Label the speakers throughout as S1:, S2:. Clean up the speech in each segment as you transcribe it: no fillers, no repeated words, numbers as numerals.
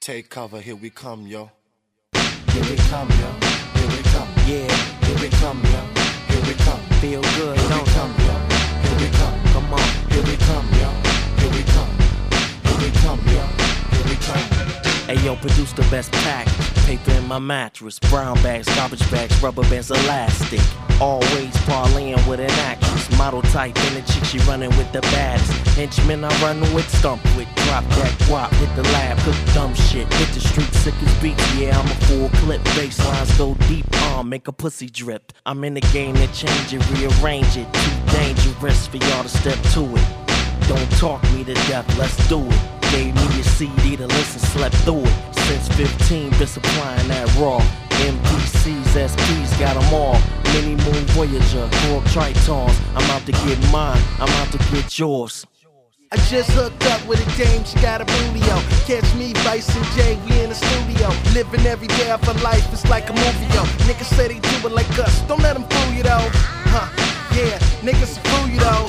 S1: Take cover, here we come, yo.
S2: Here we come, yo. Here we come.
S3: Yeah,
S2: Here we come, yo. Here we come.
S3: feel good,
S2: Here we
S3: don't
S2: come, yo. Here we come.
S3: Come on.
S2: Here we come, yo. Here we come. Here we come, yo. Here we come.
S3: Ayo, produce the best pack. Paper in my mattress, brown bags, garbage bags, rubber bands, elastic. Always parlaying with an actress, model type and the chick she running with the baddest. Henchmen I run with, stump with, drop that guap, hit the lab, cook dumb shit, hit the street sick as beats. Yeah, I'm a full clip, bass lines go deep, make a pussy drip. I'm in the game to change it, rearrange it. Too dangerous for y'all to step to it. Don't talk me to death, let's do it. Gave me a CD to listen, slept through it. Since 15, been supplying that raw. MPCs, SPs, got them all. Mini Moon Voyager, Korg Tritons. I'm out to get mine, I'm out to get yours.
S4: I just hooked up with a dame, she got a boolio. Catch me, Vice and Jay, we in the studio. Living every day of our life, it's like a movie, yo. Niggas say they do it like us, don't let them fool you though. Yeah, niggas fool you though.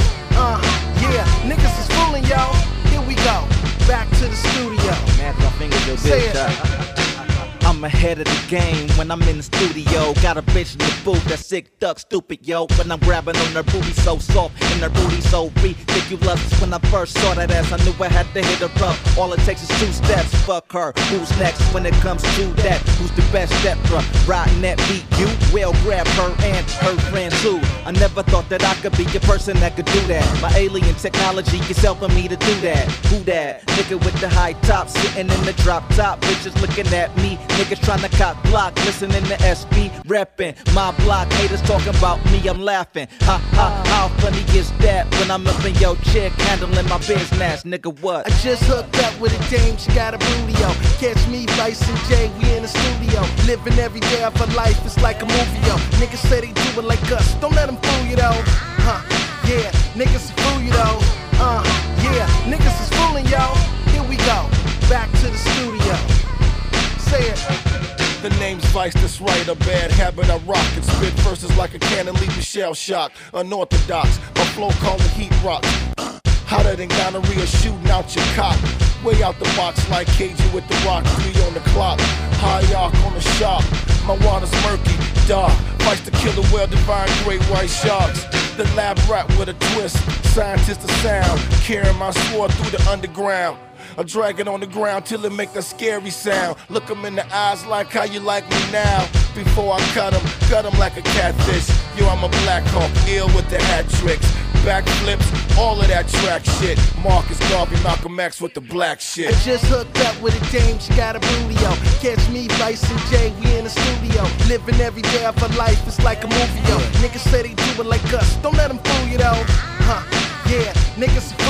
S4: Yeah, niggas is fooling y'all. Here we go, back to the studio.
S5: Man, my fingers are
S4: Say
S5: big.
S4: it.
S5: I'm ahead of the game when I'm in the studio. Got a bitch in the booth that's sick, duck, stupid, yo. When I'm grabbing on her booty so soft and her booty so free. Ridiculous. When I first saw that ass, I knew I had to hit her up. All it takes is 2 steps. Fuck her. Who's next when it comes to that? Who's the best step for riding that beat? You will grab her and her friend too. I never thought that I could be a person that could do that. My alien technology is helping me to do that. Who that? Nigga with the high top, sitting in the drop top. Bitches looking at me. Niggas trying to cop block, listening to SB, reppin' my block. Haters talking about me, I'm laughing. Ha ha, how funny is that when I'm up in your chick, handling my business, nigga, what?
S4: I just hooked up with a dame, she got a boolio. Catch me, Vice and Jay, we in the studio. Living every day of our life, it's like a movie, yo. Niggas say they do it like us, don't let them fool you though. Yeah, niggas fool you though. Yeah, niggas is fooling y'all. Here we go, back to the studio. Say it.
S1: The name's Vice, that's right, a bad habit I rock. And spit verses like a cannon, leave you shell shock. Unorthodox, my flow called the heat rock. Hotter than gonorrhea shooting out your cock. Way out the box like Cajun with the rock. 3 on the clock, high arc on the shop. My water's murky, dark. Vice the killer whale, divine great white sharks. The lab rat with a twist, scientist of sound. Carrying my sword through the underground. I drag it on the ground till it make that scary sound. Look 'em in the eyes like how you like me now. Before I cut 'em like a catfish. Yo, I'm a Black Hawk, ill with the hat tricks. Backflips, all of that track shit. Marcus Garvey, Malcolm X with the black shit.
S4: I just hooked up with a dame, she got a boolio. Catch me, Vice and Jay, we in the studio. Living every day of our life, it's like a movie, yo. Niggas say they do it like us, don't let them fool you though. Yeah, niggas